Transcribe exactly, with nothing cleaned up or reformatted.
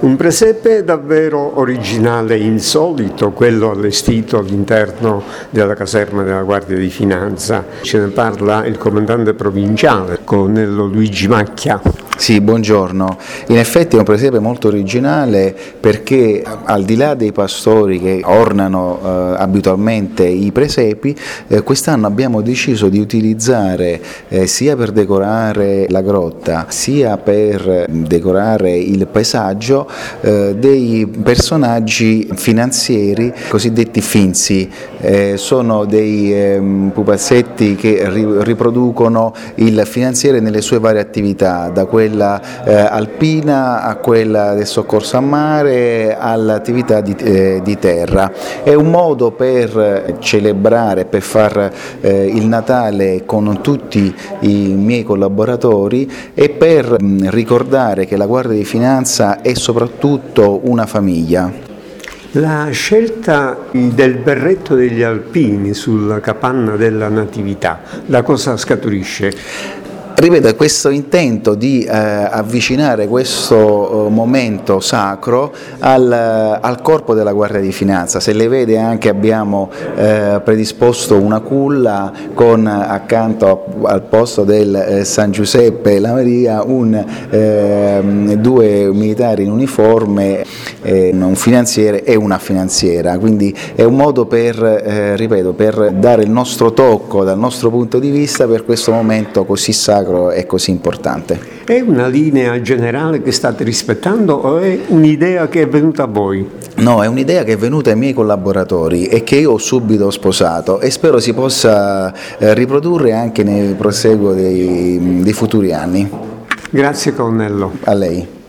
Un presepe davvero originale e insolito, quello allestito all'interno della caserma della Guardia di Finanza. Ce ne parla il comandante provinciale, colonnello Luigi Macchia. Sì, buongiorno. In effetti è un presepe molto originale perché al di là dei pastori che ornano eh, abitualmente i presepi, eh, quest'anno abbiamo deciso di utilizzare eh, sia per decorare la grotta sia per decorare il paesaggio eh, dei personaggi finanzieri cosiddetti finzi. Eh, sono dei eh, pupazzetti che ri- riproducono il finanziere nelle sue varie attività, da quella eh, alpina a quella del soccorso a mare all'attività di, eh, di terra. È un modo per celebrare, per far eh, il Natale con tutti i miei collaboratori e per mh, ricordare che la Guardia di Finanza è soprattutto una famiglia. La scelta del berretto degli alpini sulla capanna della Natività, da cosa scaturisce? Ripeto, questo intento di eh, avvicinare questo eh, momento sacro al, al corpo della Guardia di Finanza. Se le vede anche abbiamo eh, predisposto una culla con accanto al posto del eh, San Giuseppe e la Maria un, eh, due militari in uniforme, eh, un finanziere e una finanziera. Quindi è un modo per, eh, ripeto, per dare il nostro tocco dal nostro punto di vista per questo momento così sacro è così importante. È una linea generale che state rispettando o è un'idea che è venuta a voi? No, è un'idea che è venuta ai miei collaboratori e che io ho subito sposato e spero si possa eh, riprodurre anche nel proseguo dei, dei futuri anni. Grazie colonnello. A lei.